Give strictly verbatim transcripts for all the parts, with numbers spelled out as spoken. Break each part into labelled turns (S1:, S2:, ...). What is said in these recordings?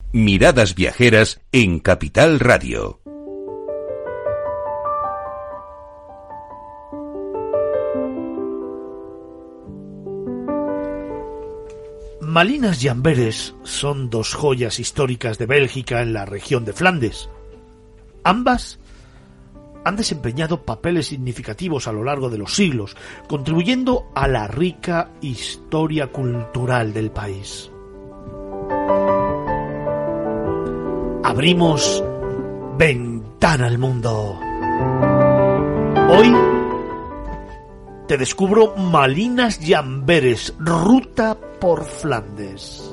S1: Miradas Viajeras en Capital Radio.
S2: Malines y Amberes son dos joyas históricas de Bélgica en la región de Flandes. Ambas han desempeñado papeles significativos a lo largo de los siglos, contribuyendo a la rica historia cultural del país. Abrimos Ventana al Mundo. Hoy te descubro Malines y Amberes, ruta por Flandes.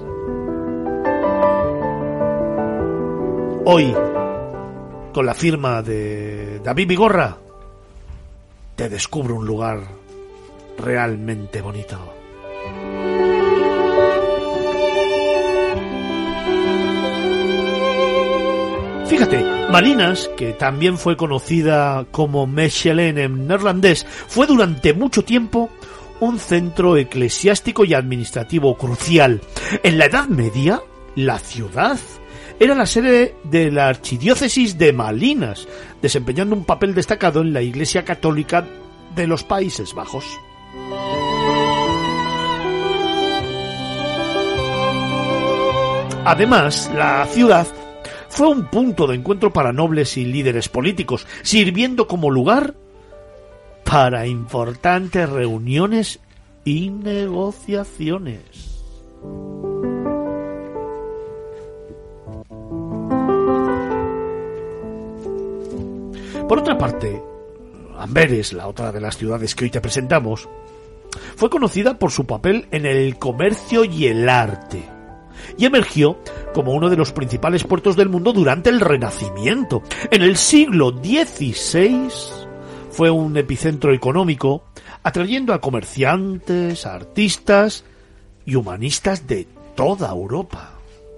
S2: Hoy, con la firma de David Vigorra, te descubro un lugar realmente bonito. Fíjate, Malines, que también fue conocida como Mechelen en neerlandés, fue durante mucho tiempo un centro eclesiástico y administrativo crucial. En la Edad Media, la ciudad era la sede de la archidiócesis de Malines, desempeñando un papel destacado en la Iglesia Católica de los Países Bajos. Además, la ciudad fue un punto de encuentro para nobles y líderes políticos, sirviendo como lugar para importantes reuniones y negociaciones. Por otra parte, Amberes, la otra de las ciudades que hoy te presentamos, fue conocida por su papel en el comercio y el arte, y emergió como uno de los principales puertos del mundo durante el Renacimiento. En el siglo dieciséis fue un epicentro económico, atrayendo a comerciantes, artistas y humanistas de toda Europa.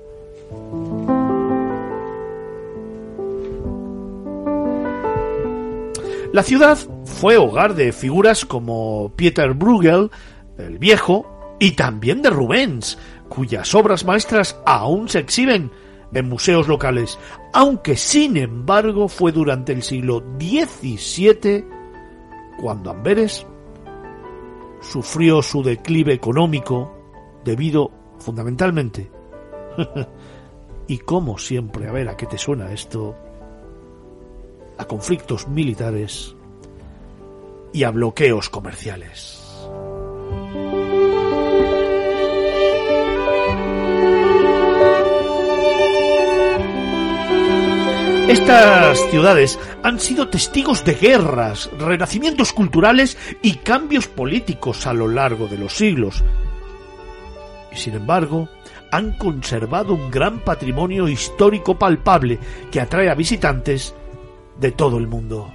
S2: La ciudad fue hogar de figuras como Pieter Bruegel, el Viejo, y también de Rubens, cuyas obras maestras aún se exhiben en museos locales, aunque sin embargo fue durante el siglo diecisiete cuando Amberes sufrió su declive económico debido fundamentalmente y como siempre, a ver a qué te suena esto, a conflictos militares y a bloqueos comerciales. Estas ciudades han sido testigos de guerras, renacimientos culturales y cambios políticos a lo largo de los siglos. Y sin embargo, han conservado un gran patrimonio histórico palpable que atrae a visitantes de todo el mundo.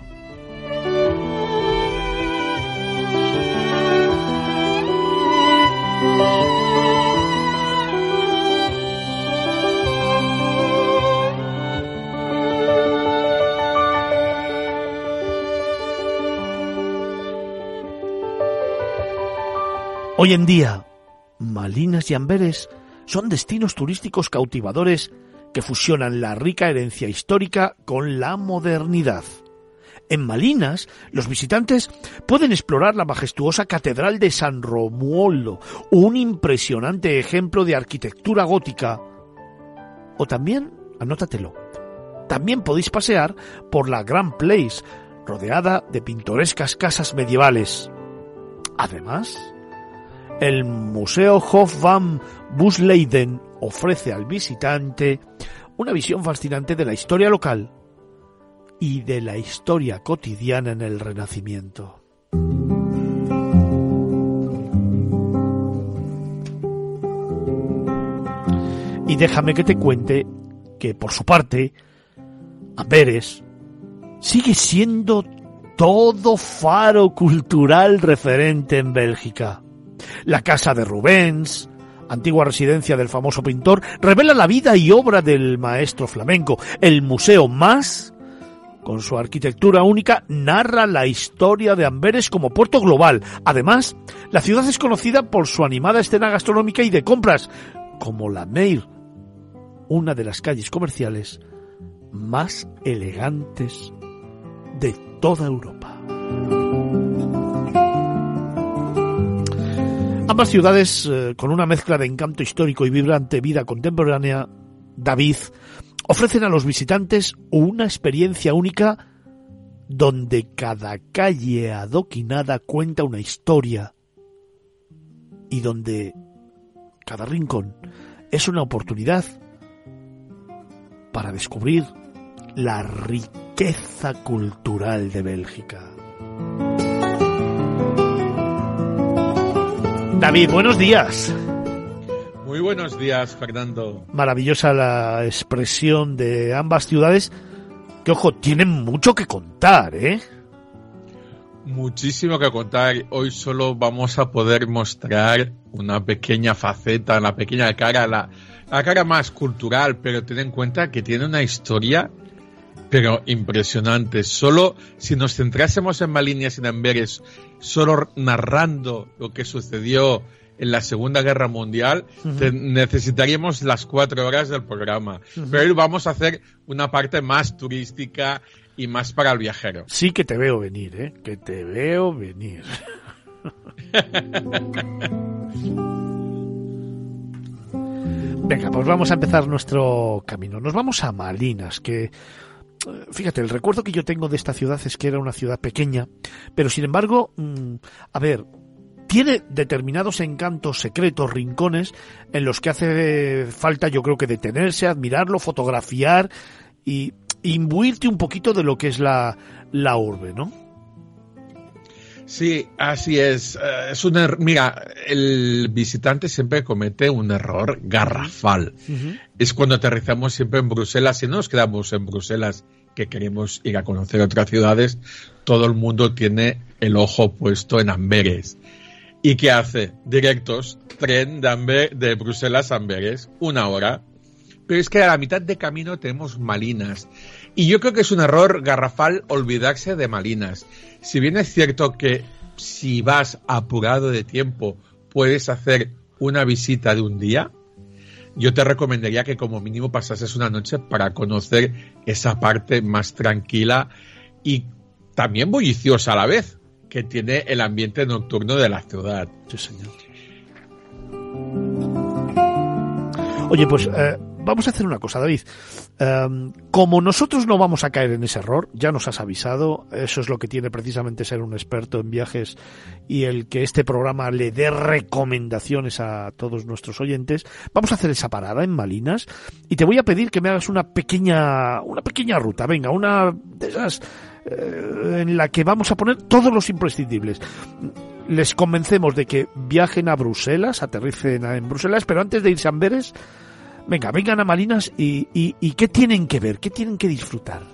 S2: Hoy en día, Malines y Amberes son destinos turísticos cautivadores que fusionan la rica herencia histórica con la modernidad. En Malines, los visitantes pueden explorar la majestuosa Catedral de San Romualdo, un impresionante ejemplo de arquitectura gótica. O también, anótatelo, también podéis pasear por la Grand Place, rodeada de pintorescas casas medievales. Además, el Museo Hof van Busleyden ofrece al visitante una visión fascinante de la historia local y de la historia cotidiana en el Renacimiento. Y déjame que te cuente que, por su parte, Amberes sigue siendo todo faro cultural referente en Bélgica. La casa de Rubens, antigua residencia del famoso pintor, revela la vida y obra del maestro flamenco. El Museo Mas, con su arquitectura única, narra la historia de Amberes como puerto global. Además, la ciudad es conocida por su animada escena gastronómica y de compras, como la Meir, una de las calles comerciales más elegantes de toda Europa. Ambas ciudades, eh, con una mezcla de encanto histórico y vibrante vida contemporánea, David, ofrecen a los visitantes una experiencia única donde cada calle adoquinada cuenta una historia y donde cada rincón es una oportunidad para descubrir la riqueza cultural de Bélgica. David, buenos días.
S3: Muy buenos días, Fernando.
S2: Maravillosa la expresión de ambas ciudades, que, ojo, tienen mucho que contar, ¿eh?
S3: Muchísimo que contar. Hoy solo vamos a poder mostrar una pequeña faceta, una pequeña cara, la, la cara más cultural, pero ten en cuenta que tiene una historia, pero impresionante. Solo si nos centrásemos en Malinas y en Amberes, solo narrando lo que sucedió en la Segunda Guerra Mundial, uh-huh. te, necesitaríamos las cuatro horas del programa. Uh-huh. Pero hoy vamos a hacer una parte más turística y más para el viajero.
S2: Sí que te veo venir, ¿eh? Que te veo venir. Venga, pues vamos a empezar nuestro camino. Nos vamos a Malinas, que, fíjate, el recuerdo que yo tengo de esta ciudad es que era una ciudad pequeña, pero sin embargo, mmm, a ver, tiene determinados encantos secretos, rincones, en los que hace falta, yo creo que detenerse, admirarlo, fotografiar y imbuirte un poquito de lo que es la, la urbe, ¿no?
S3: Sí, así es. Uh, es un er- Mira, el visitante siempre comete un error garrafal. Uh-huh. Es cuando aterrizamos siempre en Bruselas y no nos quedamos en Bruselas, que queremos ir a conocer otras ciudades. Todo el mundo tiene el ojo puesto en Amberes. ¿Y qué hace? Directos, tren de, Amber- de Bruselas a Amberes, una hora. Pero es que a la mitad de camino tenemos Malinas. Y yo creo que es un error garrafal olvidarse de Malinas. Si bien es cierto que si vas apurado de tiempo puedes hacer una visita de un día, yo te recomendaría que como mínimo pasases una noche para conocer esa parte más tranquila y también bulliciosa a la vez, que tiene el ambiente nocturno de la ciudad.
S2: Sí, señor. Oye, pues eh, vamos a hacer una cosa, David. Um, como nosotros no vamos a caer en ese error, ya nos has avisado, eso es lo que tiene precisamente ser un experto en viajes y el que este programa le dé recomendaciones a todos nuestros oyentes. Vamos a hacer esa parada en Malinas y te voy a pedir que me hagas una pequeña, una pequeña ruta, venga, una de esas eh, en la que vamos a poner todos los imprescindibles. Les convencemos de que viajen a Bruselas, aterricen en Bruselas, pero antes de irse a Amberes, venga, vengan a Malinas y, y, y ¿qué tienen que ver? ¿Qué tienen que disfrutar?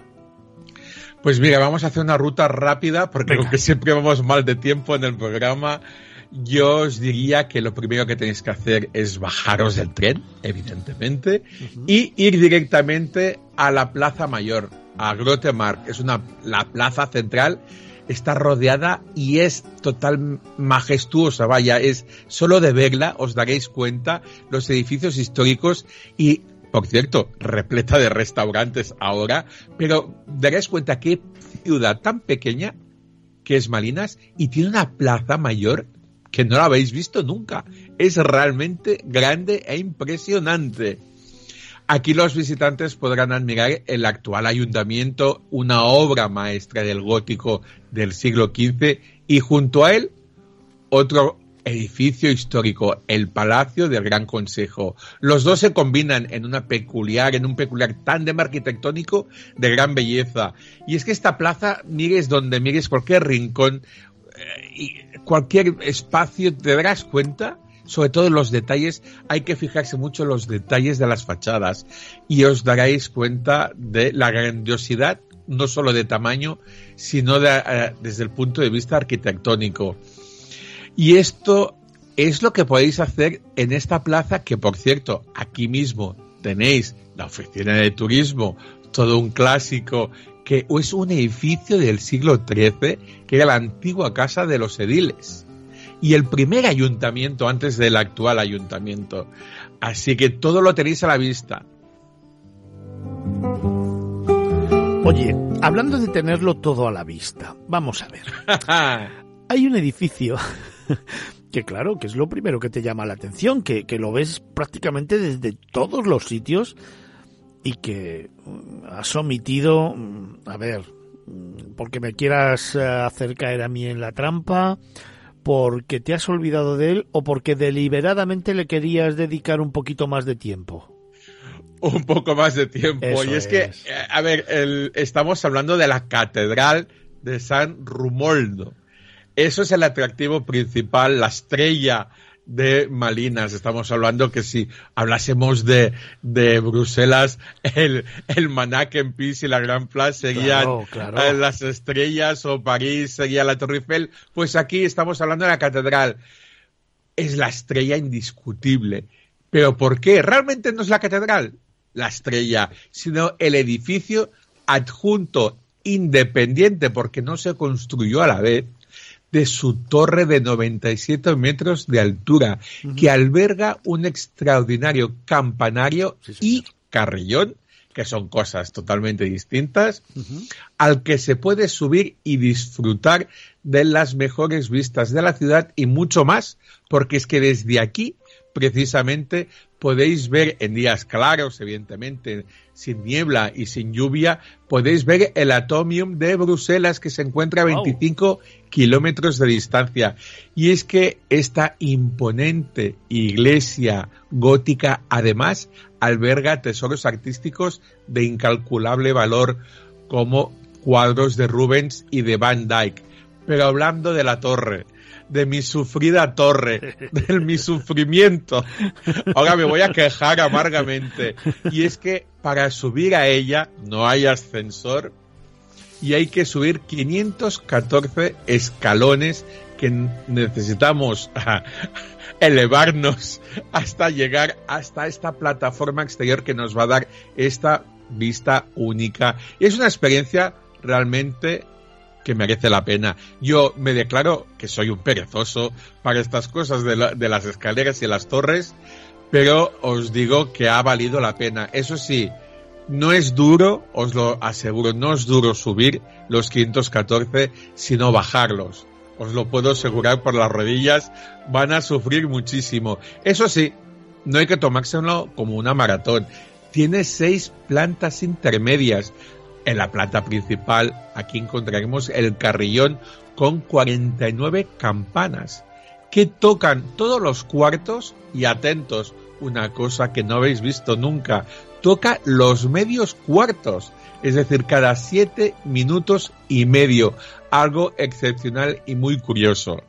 S3: Pues mira, vamos a hacer una ruta rápida porque
S2: venga.
S3: Aunque siempre vamos mal de tiempo en el programa, yo os diría que lo primero que tenéis que hacer es bajaros del tren, evidentemente, uh-huh. y ir directamente a la Plaza Mayor, a Grote Markt. Es una, la plaza central. Está rodeada y es total majestuosa, vaya, es solo de verla os daréis cuenta los edificios históricos y, por cierto, repleta de restaurantes ahora, pero daréis cuenta qué ciudad tan pequeña que es Malinas y tiene una plaza mayor que no la habéis visto nunca. Es realmente grande e impresionante. Aquí los visitantes podrán admirar el actual ayuntamiento, una obra maestra del gótico del siglo quince, y junto a él otro edificio histórico, el Palacio del Gran Consejo. Los dos se combinan en una peculiar, en un peculiar tándem arquitectónico de gran belleza. Y es que esta plaza, mires donde mires, cualquier rincón, eh, cualquier espacio, te darás cuenta. Sobre todo en los detalles, hay que fijarse mucho en los detalles de las fachadas y os daréis cuenta de la grandiosidad, no solo de tamaño, sino de, uh, desde el punto de vista arquitectónico. Y esto es lo que podéis hacer en esta plaza, que por cierto, aquí mismo tenéis la oficina de turismo, todo un clásico, que es un edificio del siglo trece, que era la antigua casa de los ediles. Y el primer ayuntamiento antes del actual ayuntamiento. Así que todo lo tenéis a la vista.
S2: Oye, hablando de tenerlo todo a la vista, vamos a ver. Hay un edificio que, claro, que es lo primero que te llama la atención, que, que lo ves prácticamente desde todos los sitios y que has omitido, a ver, porque me quieras hacer caer a mí en la trampa, porque te has olvidado de él o porque deliberadamente le querías dedicar un poquito más de tiempo.
S3: Un poco más de tiempo.
S2: Eso
S3: y es,
S2: es
S3: que, a ver, el, estamos hablando de la Catedral de San Romualdo. Eso es el atractivo principal, la estrella de Malinas. Estamos hablando que si hablásemos de, de Bruselas, el, el Manneken Pis y la Grand Place serían
S2: claro, claro.
S3: las estrellas, o París sería la Torre Eiffel. Pues aquí estamos hablando de la Catedral. Es la estrella indiscutible. ¿Pero por qué? Realmente no es la Catedral la estrella, sino el edificio adjunto independiente, porque no se construyó a la vez, de su torre de noventa y siete metros de altura, uh-huh. que alberga un extraordinario campanario sí, y carrillón, que son cosas totalmente distintas, uh-huh. al que se puede subir y disfrutar de las mejores vistas de la ciudad y mucho más, porque es que desde aquí precisamente podéis ver en días claros, evidentemente, sin niebla y sin lluvia, podéis ver el Atomium de Bruselas, que se encuentra a veinticinco wow. kilómetros de distancia. Y es que esta imponente iglesia gótica, además, alberga tesoros artísticos de incalculable valor, como cuadros de Rubens y de Van Dyck. Pero hablando de la torre, de mi sufrida torre, de mi sufrimiento. Ahora me voy a quejar amargamente. Y es que para subir a ella no hay ascensor y hay que subir quinientos catorce escalones que necesitamos elevarnos hasta llegar hasta esta plataforma exterior que nos va a dar esta vista única. Y es una experiencia realmente que merece la pena. Yo me declaro que soy un perezoso para estas cosas de, la, de las escaleras y las torres, pero os digo que ha valido la pena. Eso sí, no es duro, os lo aseguro, no es duro subir los quinientos catorce, sino bajarlos. Os lo puedo asegurar, por las rodillas van a sufrir muchísimo. Eso sí, no hay que tomárselo como una maratón. Tiene seis plantas intermedias. En la planta principal, aquí encontraremos el carrillón con cuarenta y nueve campanas que tocan todos los cuartos y, atentos, una cosa que no habéis visto nunca, toca los medios cuartos, es decir, cada siete minutos y medio, algo excepcional y muy curioso.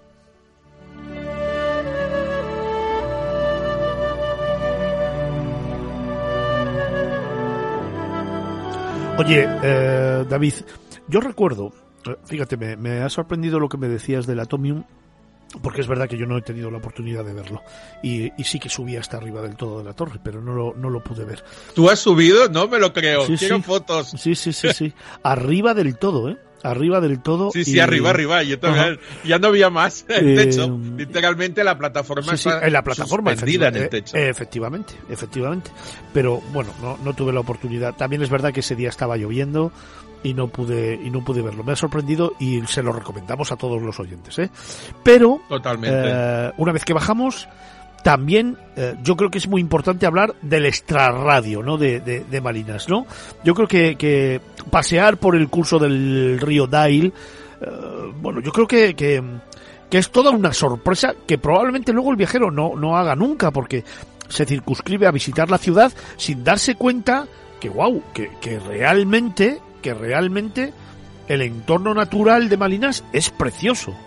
S2: Oye, eh, David, yo recuerdo, fíjate, me, me ha sorprendido lo que me decías del Atomium, porque es verdad que yo no he tenido la oportunidad de verlo, y, y sí que subí hasta arriba del todo de la torre, pero no lo, no lo pude ver.
S3: ¿Tú has subido? No me lo creo,
S2: sí,
S3: quiero
S2: sí.
S3: fotos.
S2: Sí, sí, sí, sí, arriba del todo, ¿eh? Arriba del todo.
S3: Sí, sí,
S2: y...
S3: arriba, arriba. Yo también, ya no había más el
S2: eh,
S3: techo. Literalmente la plataforma
S2: sí, sí,
S3: está
S2: en la plataforma,
S3: suspendida en el techo.
S2: Eh, efectivamente, efectivamente. Pero bueno, no, no tuve la oportunidad. También es verdad que ese día estaba lloviendo y no pude y no pude verlo. Me ha sorprendido y se lo recomendamos a todos los oyentes, ¿eh? Pero
S3: totalmente.
S2: Eh, una vez que bajamos, también eh, yo creo que es muy importante hablar del extrarradio, ¿no? De, de, de Malinas, ¿no? Yo creo que, que pasear por el curso del río Dail, eh, bueno, yo creo que, que, que es toda una sorpresa que probablemente luego el viajero no, no haga nunca, porque se circunscribe a visitar la ciudad sin darse cuenta que, wow, que, que realmente, que realmente el entorno natural de Malinas es precioso.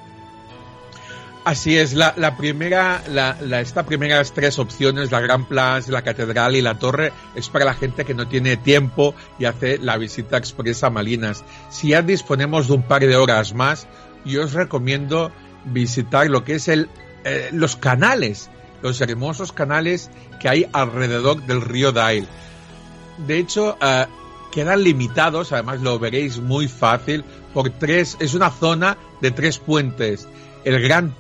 S3: Así es, la, la primera, la, la, esta primeras tres opciones, la Grand Place, la Catedral y la Torre, es para la gente que no tiene tiempo y hace la visita expresa a Malinas. Si ya disponemos de un par de horas más, yo os recomiendo visitar lo que es el, eh, los canales, los hermosos canales que hay alrededor del río Dail. De hecho, eh, quedan limitados, además lo veréis muy fácil, por tres, es una zona de tres puentes. El Gran Pont,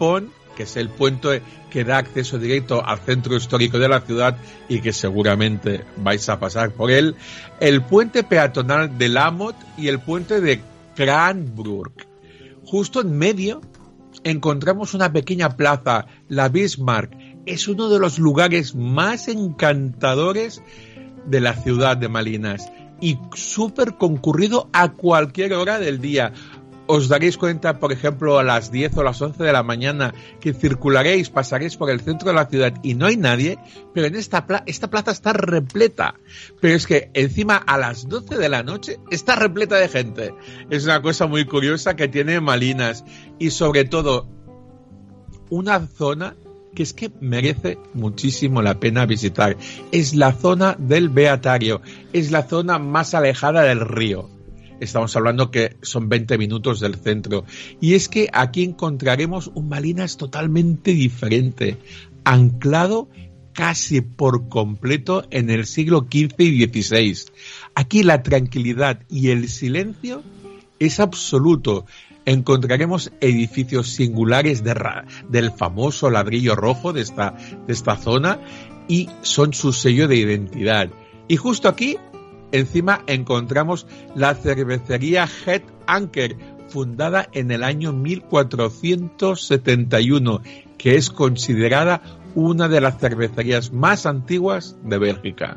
S3: que es el puente que da acceso directo al centro histórico de la ciudad y que seguramente vais a pasar por él, el puente peatonal de Lamotte y el puente de Cranbrook. Justo en medio encontramos una pequeña plaza, la Bismarck. Es uno de los lugares más encantadores de la ciudad de Malinas y súper concurrido a cualquier hora del día. Os daréis cuenta, por ejemplo, a las diez o las once de la mañana, que circularéis, pasaréis por el centro de la ciudad y no hay nadie, pero en esta, pla- esta plaza está repleta. Pero es que encima a las doce de la noche está repleta de gente. Es una cosa muy curiosa que tiene Malinas y sobre todo una zona que es que merece muchísimo la pena visitar. Es la zona del Beatario, es la zona más alejada del río. Estamos hablando que son veinte minutos del centro. Y es que aquí encontraremos un Malinas totalmente diferente, anclado casi por completo en el siglo quince y dieciséis. Aquí la tranquilidad y el silencio es absoluto. Encontraremos edificios singulares de ra- del famoso ladrillo rojo de esta, de esta zona y son su sello de identidad. Y justo aquí encima encontramos la cervecería Het Anker, fundada en el año mil cuatrocientos setenta y uno, que es considerada una de las cervecerías más antiguas de Bélgica.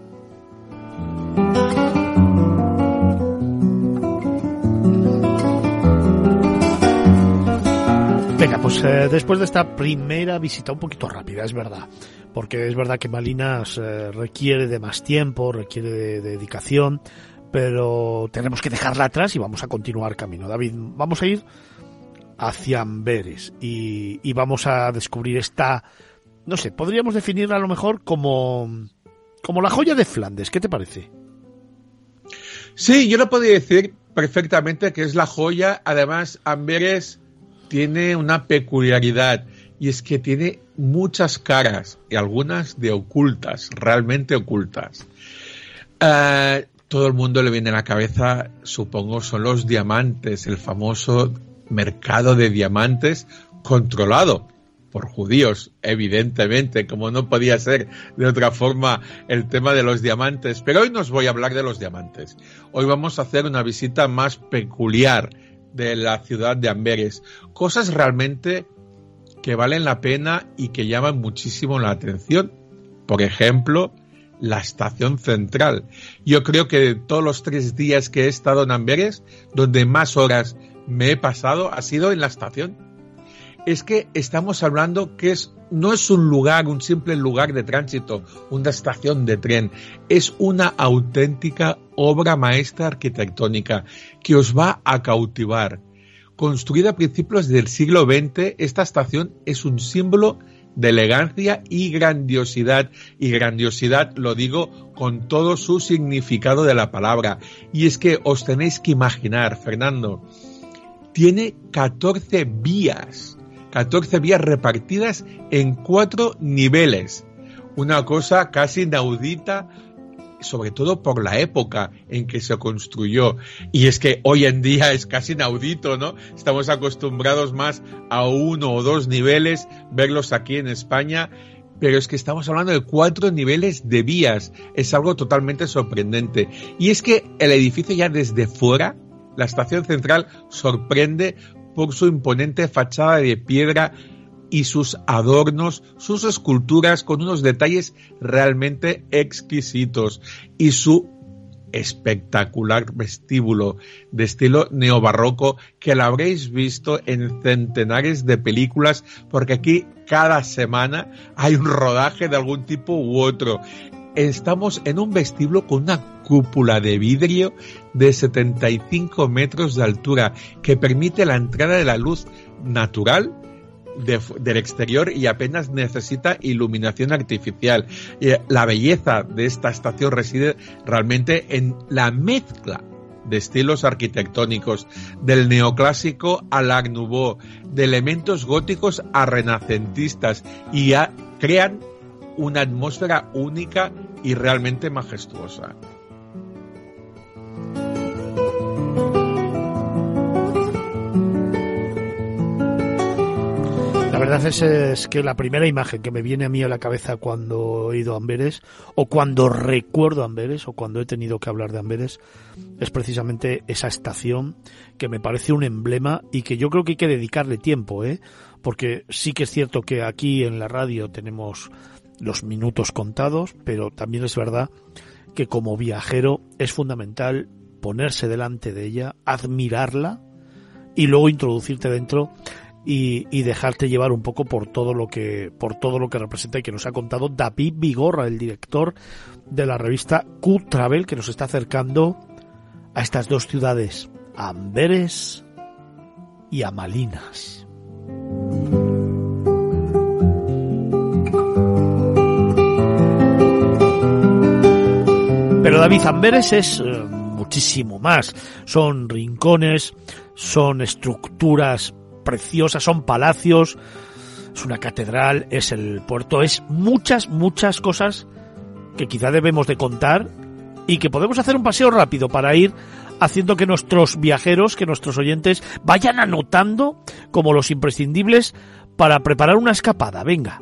S2: Venga, pues eh, después de esta primera visita un poquito rápida, es verdad, porque es verdad que Malinas eh, requiere de más tiempo, requiere de, de dedicación, pero tenemos que dejarla atrás y vamos a continuar camino. David, vamos a ir hacia Amberes y, y vamos a descubrir esta, no sé, podríamos definirla a lo mejor como, como la joya de Flandes. ¿Qué te parece?
S3: Sí, yo lo podría decir perfectamente que es la joya. Además, Amberes tiene una peculiaridad y es que tiene muchas caras y algunas de ocultas, realmente ocultas. Uh, todo el mundo le viene a la cabeza, supongo, son los diamantes, el famoso mercado de diamantes controlado por judíos, evidentemente, como no podía ser de otra forma el tema de los diamantes. Pero hoy no os voy a hablar de los diamantes. Hoy vamos a hacer una visita más peculiar de la ciudad de Amberes, cosas realmente que valen la pena y que llaman muchísimo la atención. Por ejemplo, la estación central. Yo creo que de todos los tres días que he estado en Amberes, donde más horas me he pasado ha sido en la estación. Es que estamos hablando que es, no es un lugar, un simple lugar de tránsito, una estación de tren, es una auténtica obra maestra arquitectónica que os va a cautivar. Construida a principios del siglo veinte, esta estación es un símbolo de elegancia y grandiosidad, y grandiosidad lo digo con todo su significado de la palabra. Y es que os tenéis que imaginar, Fernando, tiene catorce vías. catorce vías repartidas en cuatro niveles. Una cosa casi inaudita, sobre todo por la época en que se construyó. Y es que hoy en día es casi inaudito, ¿no? Estamos acostumbrados más a uno o dos niveles, verlos aquí en España, pero es que estamos hablando de cuatro niveles de vías. Es algo totalmente sorprendente. Y es que el edificio ya desde fuera, la estación central, sorprende por su imponente fachada de piedra y sus adornos, sus esculturas con unos detalles realmente exquisitos y su espectacular vestíbulo de estilo neobarroco que lo habréis visto en centenares de películas, porque aquí cada semana hay un rodaje de algún tipo u otro. Estamos en un vestíbulo con una cúpula de vidrio de setenta y cinco metros de altura que permite la entrada de la luz natural de, del exterior y apenas necesita iluminación artificial. Eh, la belleza de esta estación reside realmente en la mezcla de estilos arquitectónicos, del neoclásico al Art Nouveau, de elementos góticos a renacentistas, y a, crean una atmósfera única y realmente majestuosa.
S2: La verdad es, es que la primera imagen que me viene a mí a la cabeza cuando he ido a Amberes, o cuando recuerdo Amberes, o cuando he tenido que hablar de Amberes, es precisamente esa estación que me parece un emblema y que yo creo que hay que dedicarle tiempo, ¿eh? Porque sí que es cierto que aquí en la radio tenemos los minutos contados, pero también es verdad que como viajero es fundamental ponerse delante de ella, admirarla y luego introducirte dentro y, y dejarte llevar un poco por todo lo que por todo lo que representa y que nos ha contado David Vigorra, el director de la revista Q Travel, que nos está acercando a estas dos ciudades, a Amberes y a Malinas. Pero David, Amberes es eh, muchísimo más. Son rincones, son estructuras preciosas, son palacios, es una catedral, es el puerto, es muchas, muchas cosas que quizá debemos de contar y que podemos hacer un paseo rápido para ir haciendo que nuestros viajeros, que nuestros oyentes vayan anotando como los imprescindibles para preparar una escapada. Venga.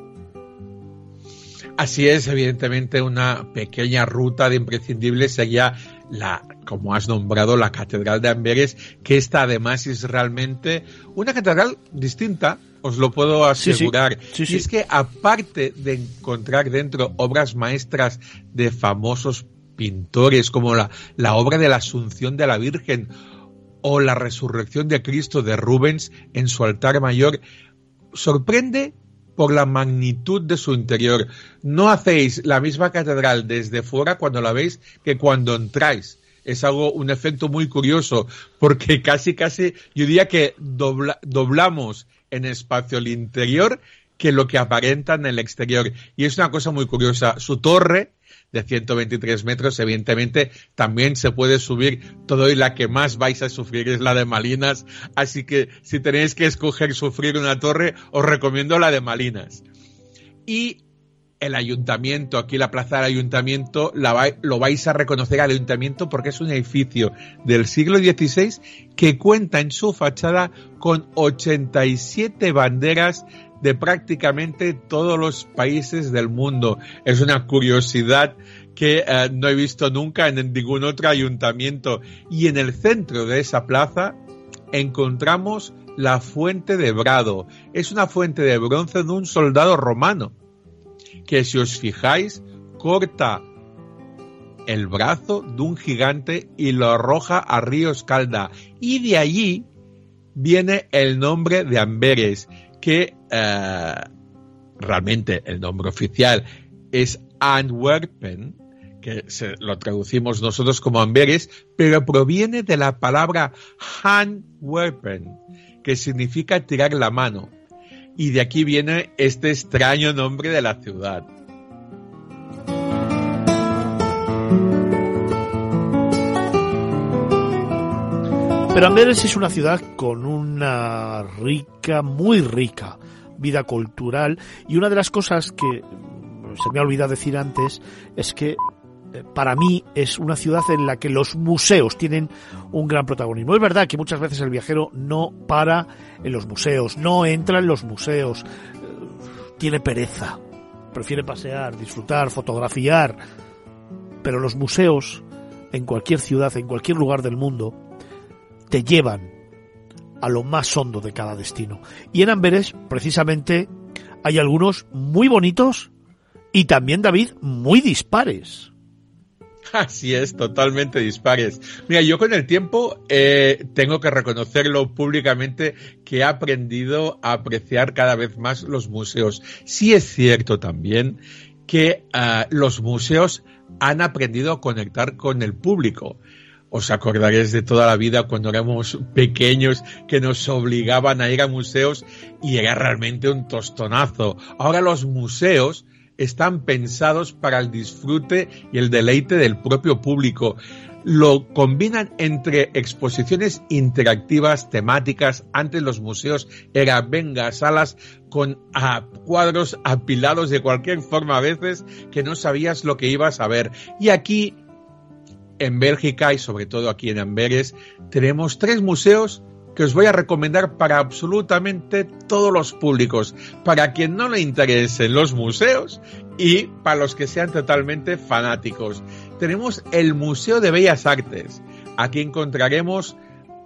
S3: Así es, evidentemente una pequeña ruta de imprescindibles sería la, como has nombrado, la Catedral de Amberes, que esta además es realmente una catedral distinta, os lo puedo asegurar. Sí, sí. Sí, sí. Y es que aparte de encontrar dentro obras maestras de famosos pintores como la, la obra de la Asunción de la Virgen o la Resurrección de Cristo de Rubens en su altar mayor, sorprende por la magnitud de su interior. No hacéis la misma catedral desde fuera cuando la veis que cuando entráis. Es algo, un efecto muy curioso, porque casi, casi, yo diría que dobla, doblamos en espacio el interior que lo que aparenta en el exterior. Y es una cosa muy curiosa. Su torre, de ciento veintitrés metros, evidentemente también se puede subir todo, y la que más vais a sufrir es la de Malinas, así que si tenéis que escoger sufrir una torre, os recomiendo la de Malinas. Y el ayuntamiento, aquí la plaza del ayuntamiento, la va, lo vais a reconocer al ayuntamiento porque es un edificio del siglo dieciséis que cuenta en su fachada con ochenta y siete banderas de prácticamente todos los países del mundo. Es una curiosidad que eh, no he visto nunca en ningún otro ayuntamiento. Y en el centro de esa plaza encontramos la fuente de Brado. Es una fuente de bronce de un soldado romano que, si os fijáis, corta el brazo de un gigante y lo arroja a río Escalda. Y de allí viene el nombre de Amberes, que eh, realmente el nombre oficial es Antwerpen, que se, lo traducimos nosotros como Amberes, pero proviene de la palabra Handwerpen, que significa tirar la mano. Y de aquí viene este extraño nombre de la ciudad.
S2: Pero Amberes es una ciudad con una rica, muy rica vida cultural, y una de las cosas que se me ha olvidado decir antes es que para mí es una ciudad en la que los museos tienen un gran protagonismo. Es verdad que muchas veces el viajero no para en los museos, no entra en los museos, tiene pereza, prefiere pasear, disfrutar, fotografiar, pero los museos en cualquier ciudad, en cualquier lugar del mundo, te llevan a lo más hondo de cada destino. Y en Amberes, precisamente, hay algunos muy bonitos y también, David, muy dispares.
S3: Así es, totalmente dispares. Mira, yo con el tiempo eh, tengo que reconocerlo públicamente que he aprendido a apreciar cada vez más los museos. Sí es cierto también que uh, los museos han aprendido a conectar con el público. Os acordaréis de toda la vida cuando éramos pequeños que nos obligaban a ir a museos y era realmente un tostonazo. Ahora los museos están pensados para el disfrute y el deleite del propio público. Lo combinan entre exposiciones interactivas, temáticas. Antes los museos eran, venga, salas con a, cuadros apilados de cualquier forma a veces que no sabías lo que ibas a ver. Y aquí, en Bélgica y sobre todo aquí en Amberes, tenemos tres museos que os voy a recomendar para absolutamente todos los públicos, para quien no le interesen los museos y para los que sean totalmente fanáticos. Tenemos el Museo de Bellas Artes. Aquí encontraremos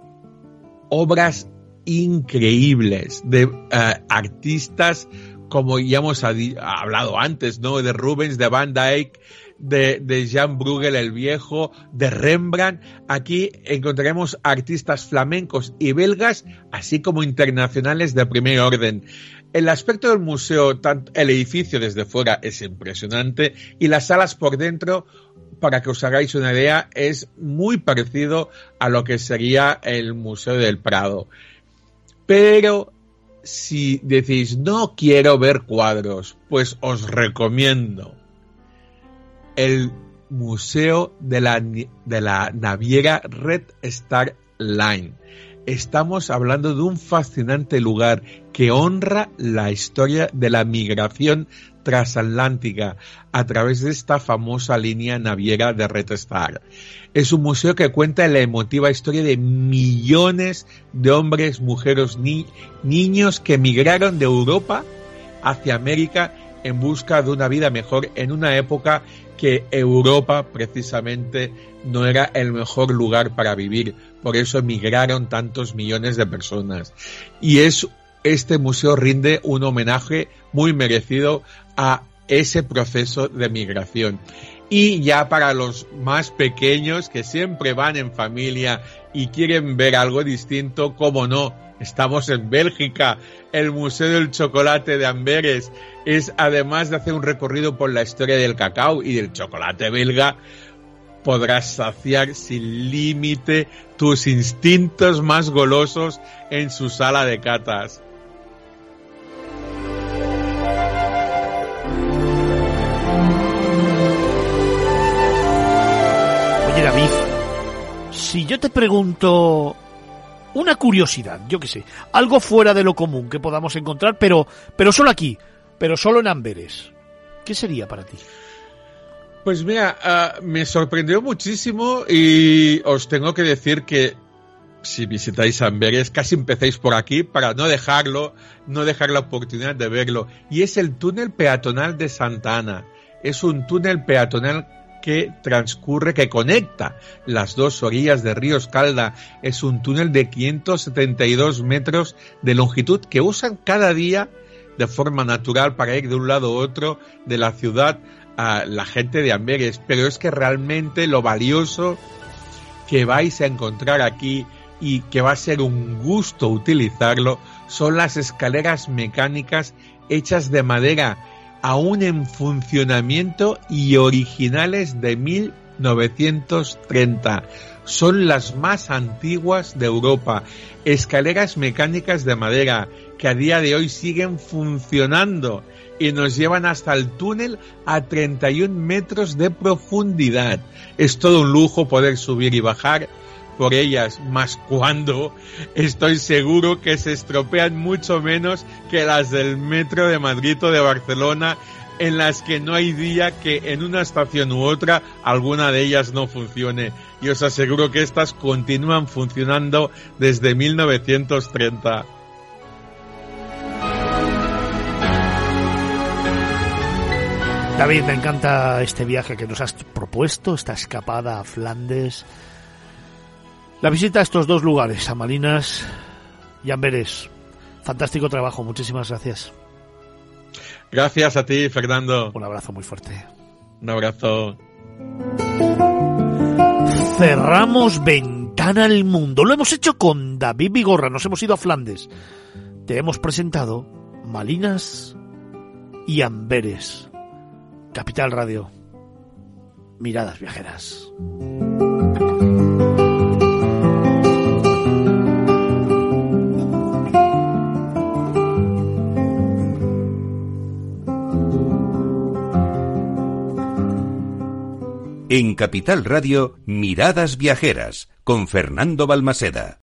S3: obras increíbles de uh, artistas como ya hemos hablado antes, ¿no? De Rubens, de Van Dyck, de, de Jan Bruegel el Viejo, de Rembrandt. Aquí encontraremos artistas flamencos y belgas, así como internacionales de primer orden. El aspecto del museo, tanto el edificio desde fuera es impresionante y las salas por dentro, para que os hagáis una idea, es muy parecido a lo que sería el Museo del Prado. Pero si decís, no quiero ver cuadros, pues os recomiendo el Museo de la, de la Naviera Red Star Line. Estamos hablando de un fascinante lugar que honra la historia de la migración transatlántica a través de esta famosa línea naviera de Red Star. Es un museo que cuenta la emotiva historia de millones de hombres, mujeres, ni niños que migraron de Europa hacia América en busca de una vida mejor en una época que Europa precisamente no era el mejor lugar para vivir. Por eso emigraron tantos millones de personas. Y es este museo rinde un homenaje muy merecido a ese proceso de migración. Y ya para los más pequeños que siempre van en familia y quieren ver algo distinto, cómo no, estamos en Bélgica. El Museo del Chocolate de Amberes es, además de hacer un recorrido por la historia del cacao y del chocolate belga, podrás saciar sin límite tus instintos más golosos en su sala de catas.
S2: Oye, David, si yo te pregunto una curiosidad, yo qué sé, algo fuera de lo común que podamos encontrar, pero, pero solo aquí, pero solo en Amberes, ¿qué sería para ti?
S3: Pues mira, uh, me sorprendió muchísimo y os tengo que decir que si visitáis Amberes, casi empecéis por aquí para no dejarlo, no dejar la oportunidad de verlo. Y es el túnel peatonal de Santa Ana. Es un túnel peatonal que transcurre, que conecta las dos orillas de Río Escalda. Es un túnel de quinientos setenta y dos metros de longitud que usan cada día de forma natural para ir de un lado a otro de la ciudad a la gente de Amberes. Pero es que realmente lo valioso que vais a encontrar aquí y que va a ser un gusto utilizarlo son las escaleras mecánicas hechas de madera, aún en funcionamiento y originales de mil novecientos treinta. Son las más antiguas de Europa. Escaleras mecánicas de madera que a día de hoy siguen funcionando y nos llevan hasta el túnel a treinta y un metros de profundidad. Es todo un lujo poder subir y bajar por ellas, más cuando estoy seguro que se estropean mucho menos que las del metro de Madrid o de Barcelona, en las que no hay día que en una estación u otra alguna de ellas no funcione. Y os aseguro que estas continúan funcionando desde mil novecientos treinta.
S2: David, me encanta este viaje que nos has propuesto, esta escapada a Flandes. La visita a estos dos lugares, a Malinas y Amberes. Fantástico trabajo, muchísimas gracias.
S3: Gracias a ti, Fernando.
S2: Un abrazo muy fuerte.
S3: Un abrazo.
S2: Cerramos Ventana al Mundo. Lo hemos hecho con David Vigorra, nos hemos ido a Flandes. Te hemos presentado Malinas y Amberes. Capital Radio. Miradas viajeras.
S1: En Capital Radio, Miradas Viajeras, con Fernando Balmaseda.